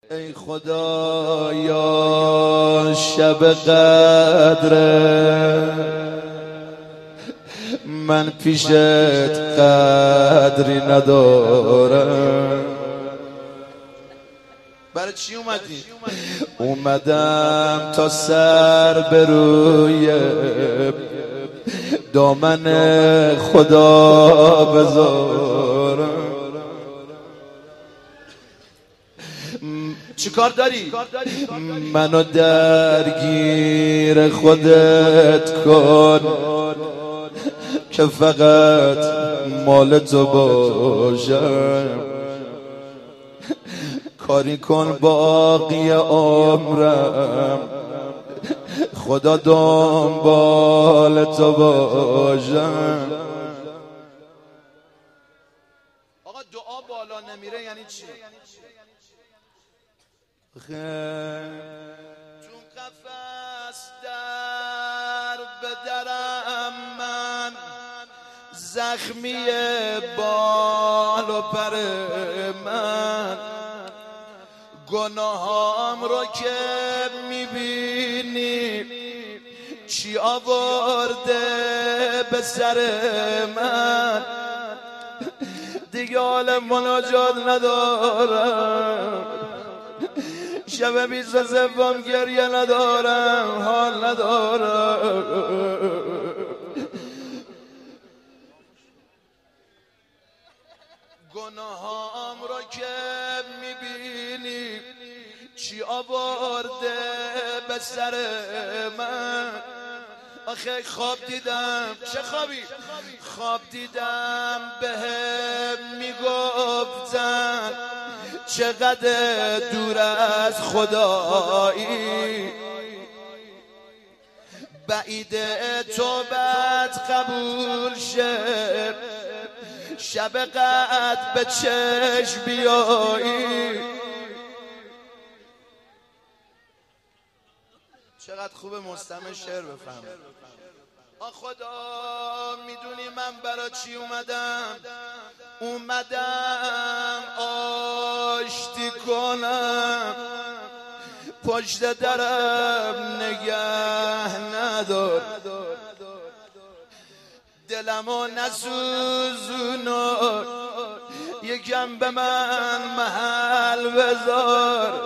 ای خدایا شب قدره من پیشت قدری ندارم. برای چی اومدی؟ اومدم تا سر به روی دامن خدا بذارم. چی کار داری؟ منو درگیر خودت کن که فقط مال تو باشم. کاری کن باقی عمرم خدا دنبال تو باشم. آقا دعا بالا نمیره یعنی چی؟ چون قفس در بدرم من زخمی بال و پر من گناهام رو که میبینی چی آورده به سر من دیگه حال مناجات ندارم شب 23 گریه ندارم حال ندارم گناهام را که میبینی چی آورده به سر من. آخه خواب دیدم. چه خوابی؟ خواب دیدم بهم میگفتن چقدر دور از خدایی بعیده توبت قبول شه شب قد به چشم بیایی. چقدر خوبه مستمع شعر بفهم. خدا میدونی من برا چی اومدم آشتی کنم پشت درم نگه ندار دلمو نسوزونو یکم به من محل بذار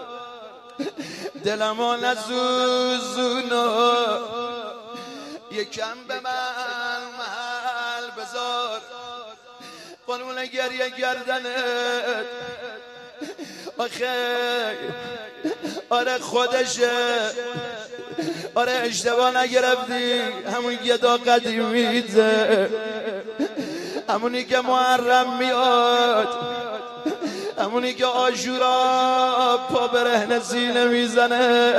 دلمو نسوزونو یکم به من محل بذار. قانون گریه گردنت آخه آره خودشه آره اشتباه نگرفتی همون گدا قدیمیته همونی که محرم میاد همونی که عاشورا پا برهنه سینه میزنه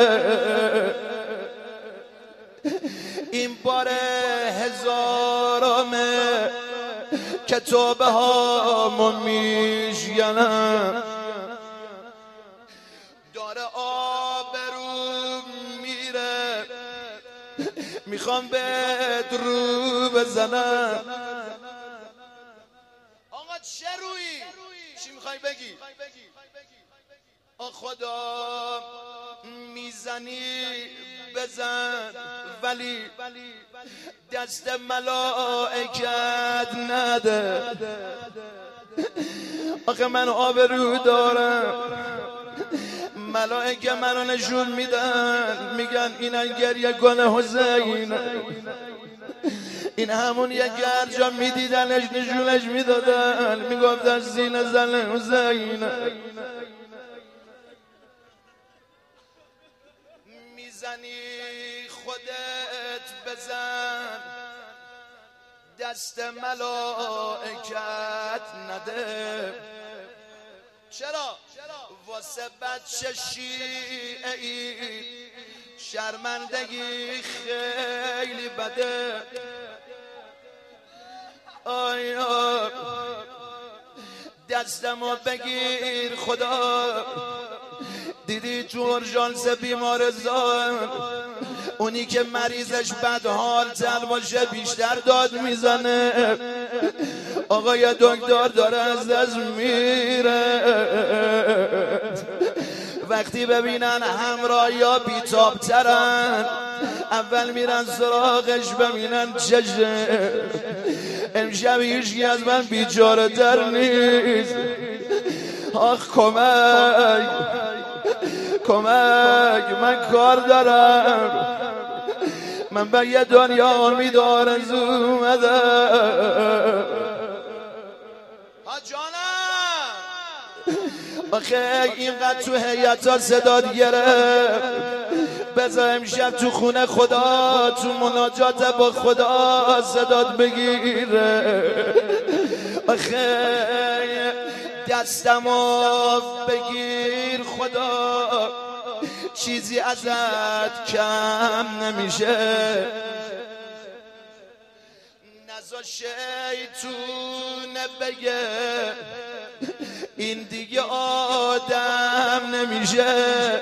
این بار هزارمه که توبه هامو میشکنم داره آبرو میره میخوام بهت رو بزنم. آقا چه رویی؟ چی میخوای بگی؟ خدا میزنی بزن ولی دست ملائکت نده. آخه من آبرو دارم ملائکه منو نشون میدن میگن این گریه گناه حسین این همون یک گرجا میدیدنش نشونش میدادن میگفتن سینه زن حسین. میزنی خودت بزن دست ملائکت نده. چرا؟ واسه بچه شیعه‌ای شرمندگی خیلی بده. آیا دستمو بگیر خدا دیدی تو اورژانس بیمارستان اونی که مریضش بدحال تر باشه بیشتر داد میزنه. آقا یه دکتر داره از دست میره وقتی ببینن همراه یا بیتاب ترن اول میرن سراغش ببینن چشه. امشب هیچکی از من بیچاره در نیست. آخ کمک کمک، من کار دارم، من به یه دنیا امید آرزو اومدم. جانم آخه اینقدر تو هیئتا صداد گرفت، بذار امشب تو خونه خدا تو مناجات با خدا صداد بگیره. آخه دستمو بگیر خدا، چیزی ازت کم نمیشه. نزا شیطون بگه این دیگه آدم نمیشه.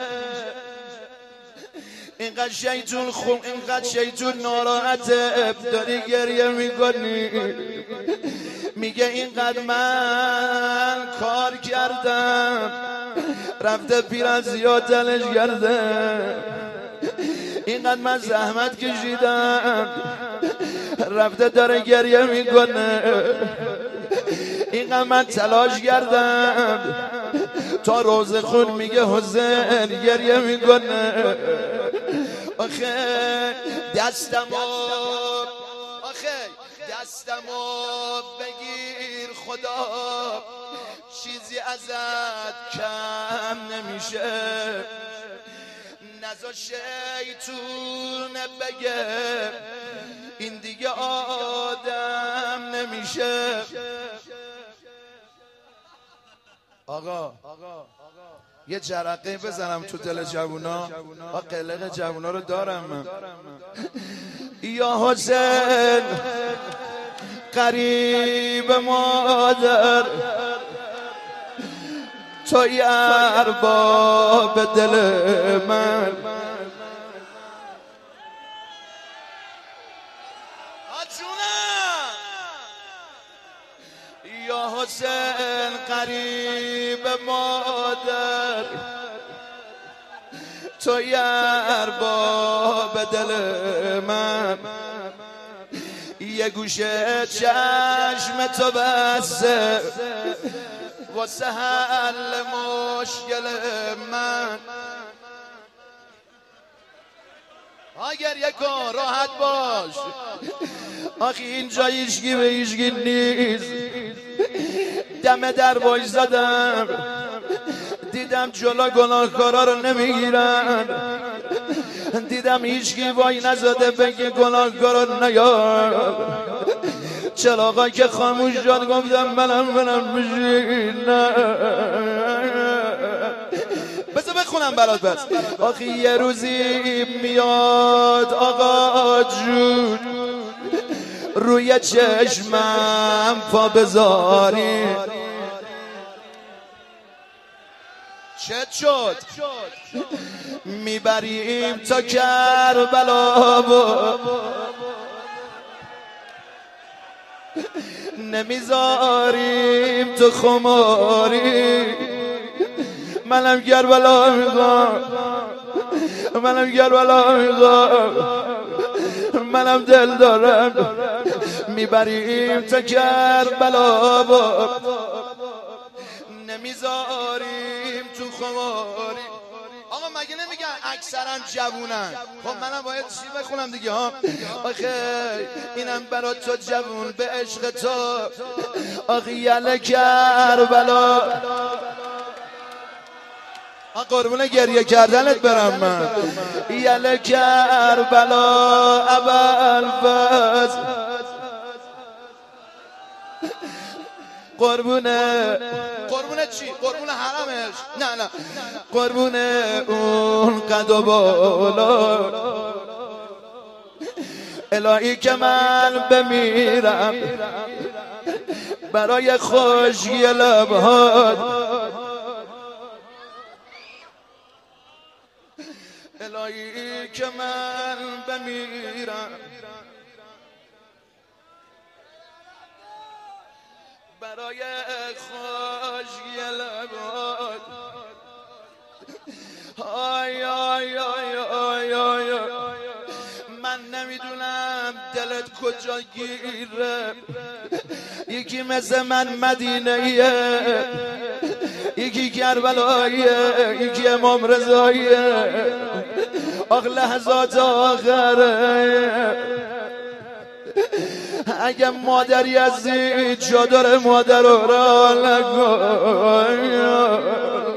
اینقدر شیطون خوب، اینقدر شیطون ناراحته، داری گریه میکنی، میگه اینقدر من کار کردم، رفته پیرن زیاد دلش کرده، اینقدر من زحمت کشیدم، رفته داره گریه میکنه، اینقدر من تلاش کردم تا روز خون، میگه حسین گریه میکنه. آخه دستمو بگیر خدا، چیزی ازت کم نمیشه. نزا شیطون بگه این دیگه آدم نمیشه. آقا یه جرقه بزنم تو دل جوونا، قلق جوونا رو دارم من. یا حسین قریب مادر، توی ارباب دل من. یا حسین قریب مادر، توی ارباب دل من. یه گوشه چشم تو بسته واسه حل مشکل من. گریه کن راحت باش، آخی اینجا هیچکی به هیچکی نیست. دم در وایسادم، دیدم جلو گناهکارا رو نمیگیرن، دیدم هیچکی وای نزده بگه گناهکارا نیار. چراغا که خاموش شد گفتم منم بشین. بذار بخونم برات بس. آخی یه روزی میاد آقا جون، روی چشمم پا بذاری. چت شد میبریم تا کربلا و نمیذاریم تو خماری. منم کربلا میخوام، منم کربلا میخوام، منم دل دارم، میبریم تا کربلا و نمیذاریم تو خماری. آقا مگه نمیگن اکثرا جوونن؟ خب منم باید چی بخونم دیگه ها. آخه اینم برا تو جوون به عشق تو، آخه یله کربلا. قربون گریه کردنت برم من. یله کربلا ابوالفضل، قربونه چی؟ قربونه حرمش؟ نه قربونه اون قد و بالا. الهی که من بمیرم برای خوشی لبهات، الهی که من بمیرم برای خوشی لبات. آی آی آی آی آی من نمیدونم دلت کجا گیره، یکی مثل من مدینه‌ایه، یکی کربلاییه، یکی امام رضاییه. آخ لحظات آخره اگه مادری عزیز جا داره مادر را نکن.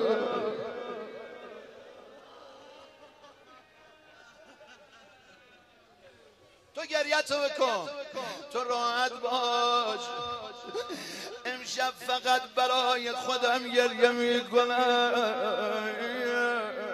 تو گریتو بکن، تو راحت باش. امشب فقط برای خودم گریه میکنم.